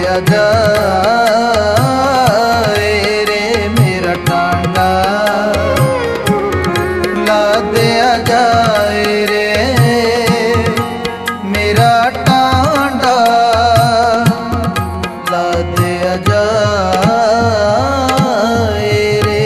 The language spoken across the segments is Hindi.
जाए रे मेरा टांडा, ला दिया जाए रे मेरा टांडा, ला दिया जाए रे।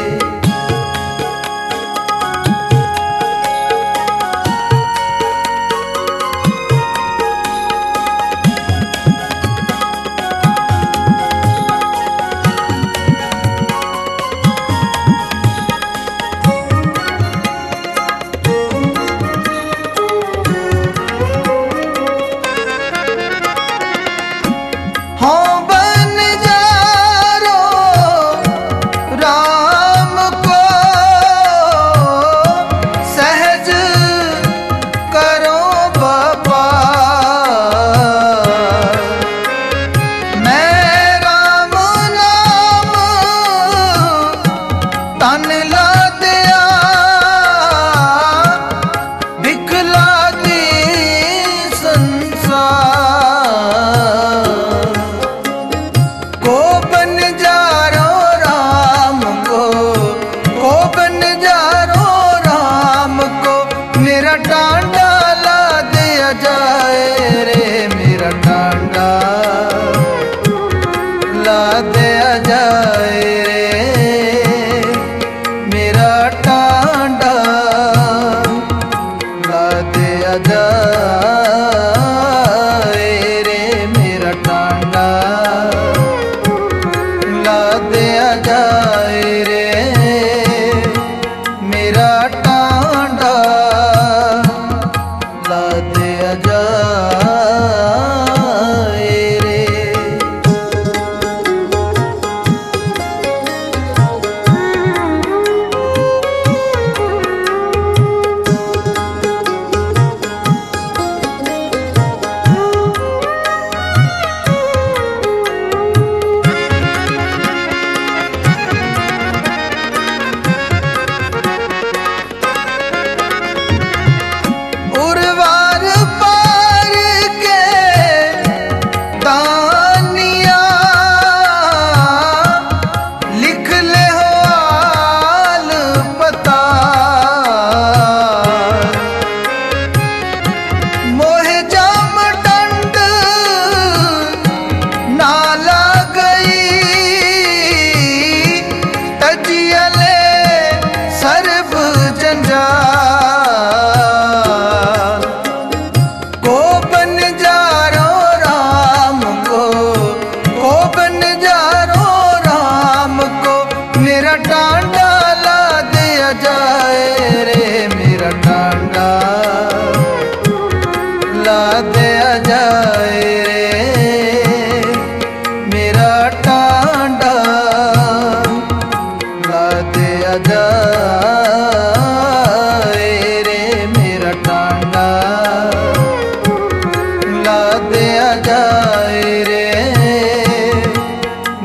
टांडा ला दिया जाए रे मेरा टांडा, ला दिया जाए रे मेरा टांडा, ला दिया जाए रे मेरा टांडा, ला दिया जाए रे मेरा टांडा, ला दिया जाए रे। टांडा ला दिया जाए रे मेरा टांडा, ला दिया जाए रे मेरा टांडा, ला दिया जाए रे मेरा टांडा, ला दिया जाए रे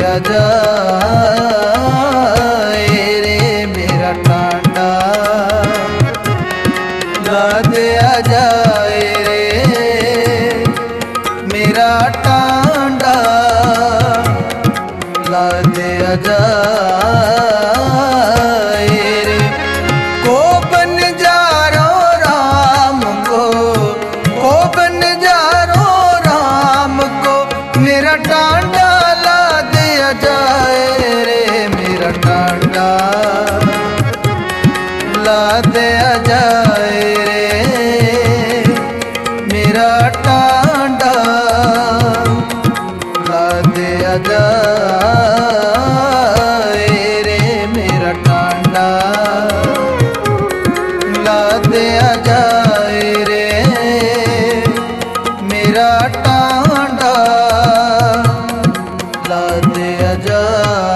जाए रे मेरा टांडा ला दे जाए रे मेरा टांडा ला दे जाए रे को बन जारो राम को बन जारो राम को मेरा टांडा ला दे जाए रे मेरा टांडा ला दे जाए रे मेरा टांडा ला दे जाए रे मेरा टांडा ला दे जाए रे मेरा टांडा ला दे जा।